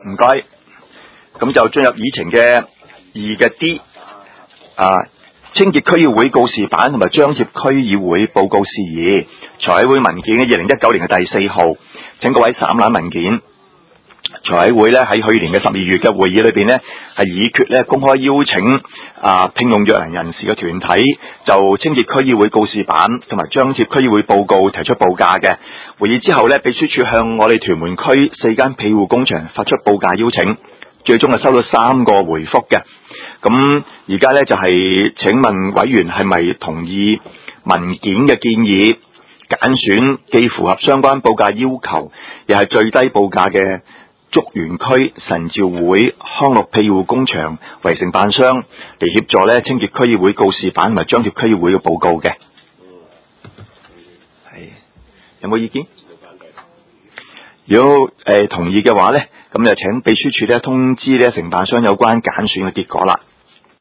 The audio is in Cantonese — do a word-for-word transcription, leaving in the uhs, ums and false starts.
唔該。咁就進入議程嘅二嘅 D 啊，清潔區議會告示板同埋張貼區議會報告事宜。財委會文件嘅二零一九年嘅第四號，請各位省覽文件。財委會咧喺去年嘅十二月嘅會議裏邊呢，係議決咧公開邀請啊聘用弱能人士嘅團體就清潔區議會告示板同埋張貼區議會報告提出報價嘅。會議之後呢，秘書處向我哋屯門區四間庇護工場發出報價邀請，最終係收到三個回覆嘅。咁而家呢，就係請問委員係咪同意文件嘅建議，揀選既符合相關報價要求，又係最低報價嘅竹園區神召會康樂庇護工場為承辦商嚟協助咧清潔區議會告示板同埋張貼區議會嘅報告嘅。係有冇意見？如果誒、呃、同意嘅話咧，咁就請秘書處咧通知咧承辦商有關揀選嘅結果啦。